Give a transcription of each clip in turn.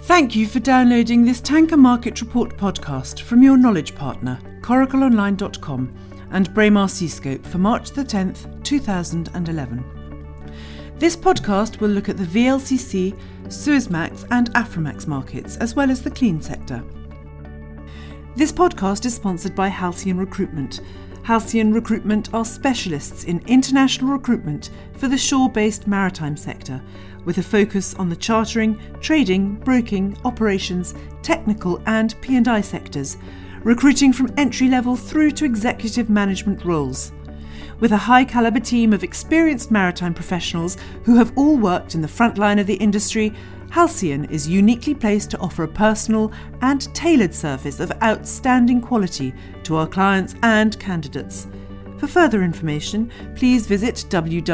Thank you for downloading this Tanker Market Report podcast from your knowledge partner, coracleonline.com and Braemar Seascope for March the 10th, 2011. This podcast will look at the VLCC, Suezmax and Aframax markets, as well as the clean sector. This podcast is sponsored by Halcyon Recruitment. Halcyon Recruitment are specialists in international recruitment for the shore-based maritime sector, with a focus on the chartering, trading, broking, operations, technical and P&I sectors, recruiting from entry-level through to executive management roles. With a high-caliber team of experienced maritime professionals who have all worked in the front line of the industry, Halcyon is uniquely placed to offer a personal and tailored service of outstanding quality to our clients and candidates. For further information, please visit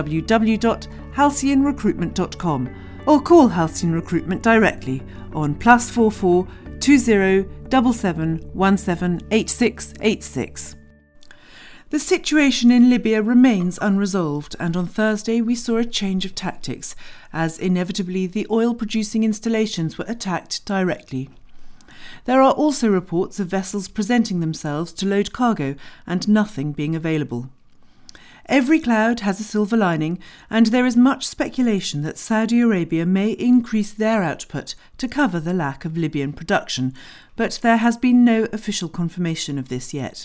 www.halcyonrecruitment.com or call Halcyon Recruitment directly on +44 20 77 17 8686. The situation in Libya remains unresolved, and on Thursday we saw a change of tactics, as inevitably the oil-producing installations were attacked directly. There are also reports of vessels presenting themselves to load cargo and nothing being available. Every cloud has a silver lining, and there is much speculation that Saudi Arabia may increase their output to cover the lack of Libyan production, but there has been no official confirmation of this yet.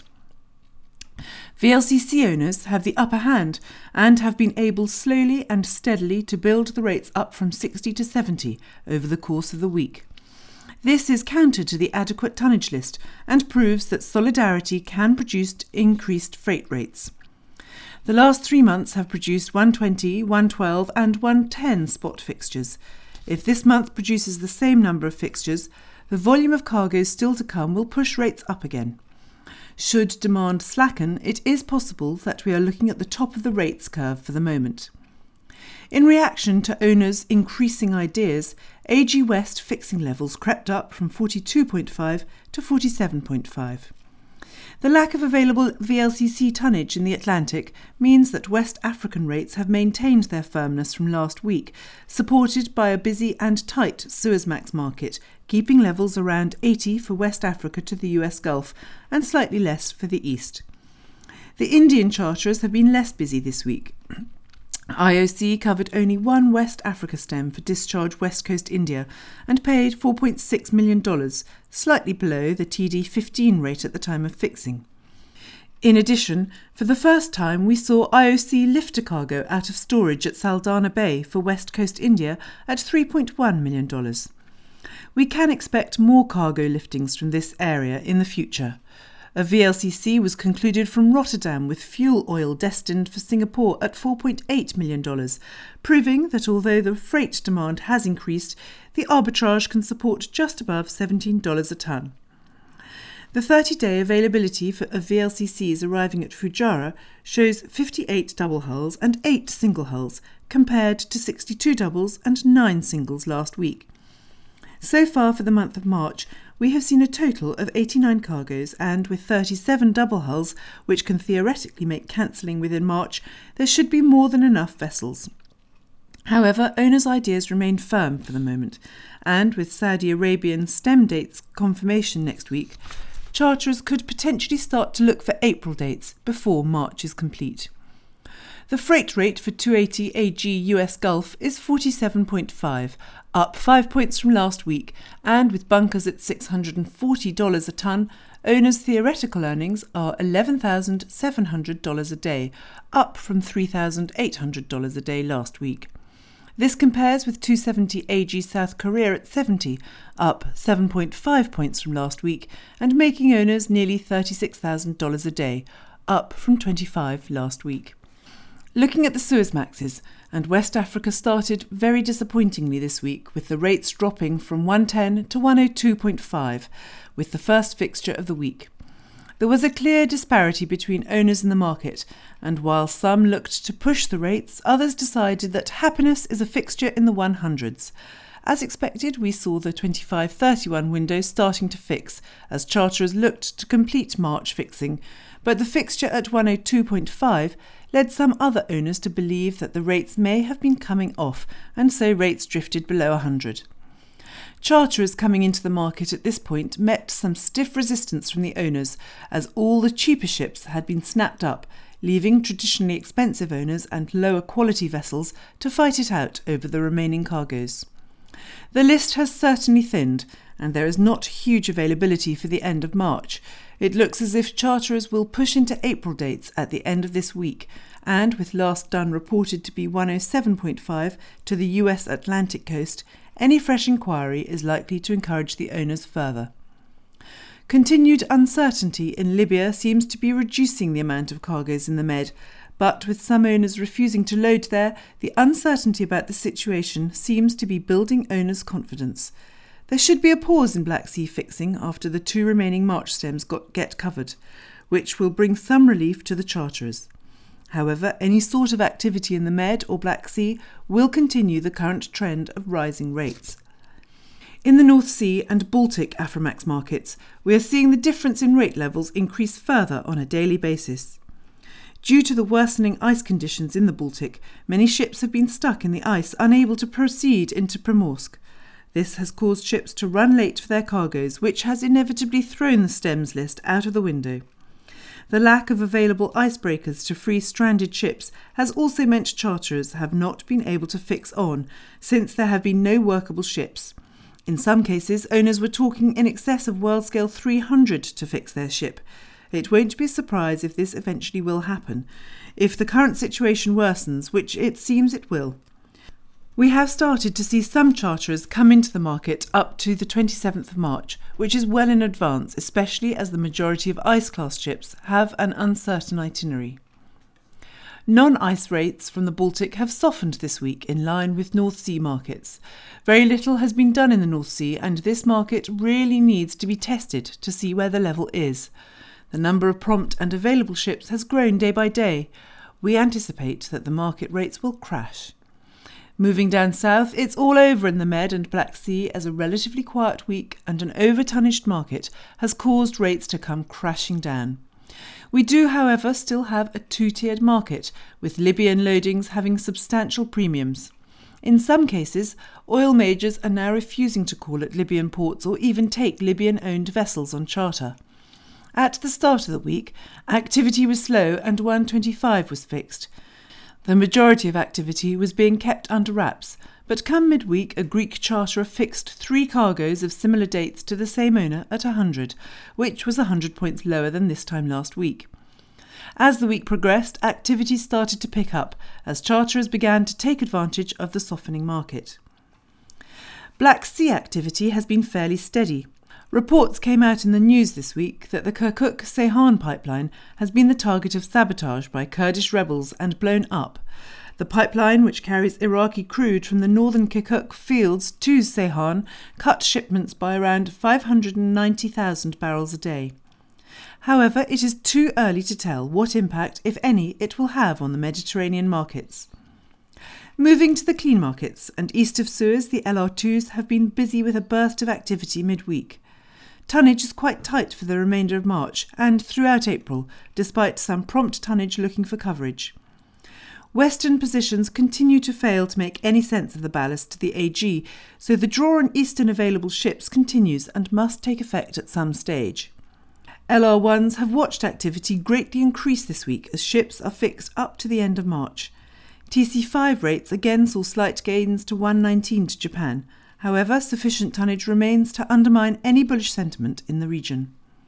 VLCC owners have the upper hand and have been able slowly and steadily to build the rates up from 60 to 70 over the course of the week. This is counter to the adequate tonnage list and proves that solidarity can produce increased freight rates. The last 3 months have produced 120, 112 and 110 spot fixtures. If this month produces the same number of fixtures, the volume of cargoes still to come will push rates up again. Should demand slacken, it is possible that we are looking at the top of the rates curve for the moment. In reaction to owners' increasing ideas, AG West fixing levels crept up from 42.5 to 47.5. The lack of available VLCC tonnage in the Atlantic means that West African rates have maintained their firmness from last week, supported by a busy and tight Suezmax market, keeping levels around 80 for West Africa to the US Gulf and slightly less for the East. The Indian charterers have been less busy this week. IOC covered only one West Africa stem for discharge West Coast India and paid $4.6 million, slightly below the TD15 rate at the time of fixing. In addition, for the first time we saw IOC lift a cargo out of storage at Saldanha Bay for West Coast India at $3.1 million. We can expect more cargo liftings from this area in the future. A VLCC was concluded from Rotterdam with fuel oil destined for Singapore at $4.8 million, proving that although the freight demand has increased, the arbitrage can support just above $17 a tonne. The 30-day availability for VLCCs arriving at Fujairah shows 58 double hulls and 8 single hulls, compared to 62 doubles and 9 singles last week. So far for the month of March, we have seen a total of 89 cargoes, and with 37 double hulls, which can theoretically make cancelling within March, there should be more than enough vessels. However, owners' ideas remain firm for the moment, and with Saudi Arabian stem dates confirmation next week, charterers could potentially start to look for April dates before March is complete. The freight rate for 280 AG US Gulf is 47.5, up 5 points from last week, and with bunkers at $640 a tonne, owners' theoretical earnings are $11,700 a day, up from $3,800 a day last week. This compares with 270 AG South Korea at 70, up 7.5 points from last week, and making owners nearly $36,000 a day, up from 25 last week. Looking at the Suezmaxes, and West Africa started very disappointingly this week, with the rates dropping from 110 to 102.5, with the first fixture of the week. There was a clear disparity between owners in the market, and while some looked to push the rates, others decided that happiness is a fixture in the 100s. As expected, we saw the 25-31 window starting to fix, as charterers looked to complete March fixing, but the fixture at 102.5 led some other owners to believe that the rates may have been coming off, and so rates drifted below 100. Charterers coming into the market at this point met some stiff resistance from the owners, as all the cheaper ships had been snapped up, leaving traditionally expensive owners and lower quality vessels to fight it out over the remaining cargoes. The list has certainly thinned, and there is not huge availability for the end of March. It looks as if charterers will push into April dates at the end of this week, and with last done reported to be 107.5 to the US Atlantic coast, any fresh inquiry is likely to encourage the owners further. Continued uncertainty in Libya seems to be reducing the amount of cargoes in the Med, but with some owners refusing to load there, the uncertainty about the situation seems to be building owners' confidence. There should be a pause in Black Sea fixing after the 2 remaining March stems get covered, which will bring some relief to the charterers. However, any sort of activity in the Med or Black Sea will continue the current trend of rising rates. In the North Sea and Baltic Aframax markets, we are seeing the difference in rate levels increase further on a daily basis. Due to the worsening ice conditions in the Baltic, many ships have been stuck in the ice, unable to proceed into Primorsk. This has caused ships to run late for their cargoes, which has inevitably thrown the stems list out of the window. The lack of available icebreakers to free stranded ships has also meant charterers have not been able to fix on, since there have been no workable ships. In some cases, owners were talking in excess of world scale 300 to fix their ship. It won't be a surprise if this eventually will happen, if the current situation worsens, which it seems it will. We have started to see some charterers come into the market up to the 27th of March, which is well in advance, especially as the majority of ice-class ships have an uncertain itinerary. Non-ice rates from the Baltic have softened this week in line with North Sea markets. Very little has been done in the North Sea, and this market really needs to be tested to see where the level is. The number of prompt and available ships has grown day by day. We anticipate that the market rates will crash. Moving down south, it's all over in the Med and Black Sea, as a relatively quiet week and an over-tonnaged market has caused rates to come crashing down. We do, however, still have a 2-tiered market, with Libyan loadings having substantial premiums. In some cases, oil majors are now refusing to call at Libyan ports or even take Libyan-owned vessels on charter. At the start of the week, activity was slow and 125 was fixed. The majority of activity was being kept under wraps, but come midweek a Greek charterer fixed 3 cargoes of similar dates to the same owner at 100, which was 100 points lower than this time last week. As the week progressed, activity started to pick up as charterers began to take advantage of the softening market. Black Sea activity has been fairly steady. Reports came out in the news this week that the Kirkuk-Ceyhan pipeline has been the target of sabotage by Kurdish rebels and blown up. The pipeline, which carries Iraqi crude from the northern Kirkuk fields to Ceyhan, cut shipments by around 590,000 barrels a day. However, it is too early to tell what impact, if any, it will have on the Mediterranean markets. Moving to the clean markets, and east of Suez, the LR2s have been busy with a burst of activity midweek. Tonnage is quite tight for the remainder of March and throughout April, despite some prompt tonnage looking for coverage. Western positions continue to fail to make any sense of the ballast to the AG, so the draw on eastern available ships continues and must take effect at some stage. LR1s have watched activity greatly increase this week as ships are fixed up to the end of March. TC5 rates again saw slight gains to 119 to Japan. However, sufficient tonnage remains to undermine any bullish sentiment in the region.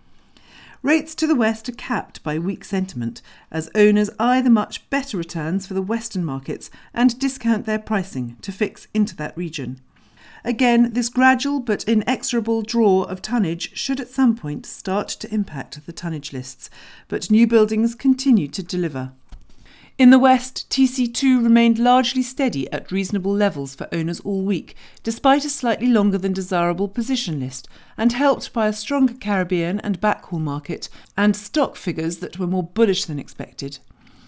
Rates to the west are capped by weak sentiment, as owners eye the much better returns for the western markets and discount their pricing to fix into that region. Again, this gradual but inexorable draw of tonnage should at some point start to impact the tonnage lists, but new buildings continue to deliver. In the west, TC2 remained largely steady at reasonable levels for owners all week, despite a slightly longer than desirable position list, and helped by a stronger Caribbean and backhaul market and stock figures that were more bullish than expected.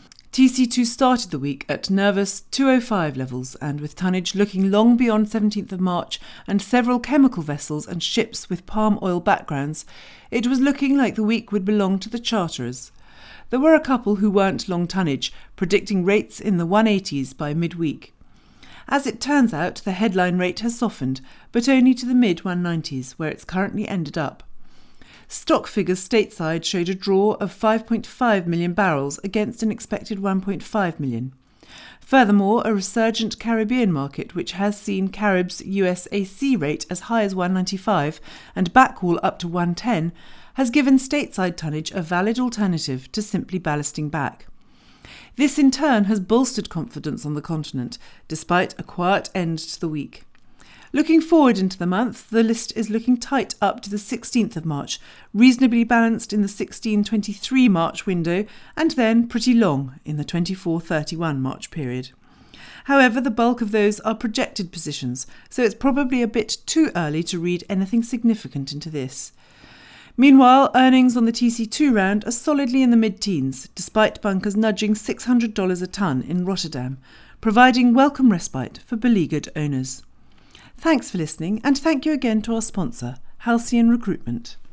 TC2 started the week at nervous 205 levels, and with tonnage looking long beyond 17th of March and several chemical vessels and ships with palm oil backgrounds, it was looking like the week would belong to the charterers. There were a couple who weren't long tonnage, predicting rates in the 180s by midweek. As it turns out, the headline rate has softened, but only to the mid-190s, where it's currently ended up. Stock figures stateside showed a draw of 5.5 million barrels against an expected 1.5 million. Furthermore, a resurgent Caribbean market, which has seen Carib's USAC rate as high as 195 and backhaul up to 110, has given stateside tonnage a valid alternative to simply ballasting back. This in turn has bolstered confidence on the continent, despite a quiet end to the week. Looking forward into the month, the list is looking tight up to the 16th of March, reasonably balanced in the 16-23 March window, and then pretty long in the 24-31 March period. However, the bulk of those are projected positions, so it's probably a bit too early to read anything significant into this. Meanwhile, earnings on the TC2 round are solidly in the mid-teens, despite bunkers nudging $600 a tonne in Rotterdam, providing welcome respite for beleaguered owners. Thanks for listening, and thank you again to our sponsor, Halcyon Recruitment.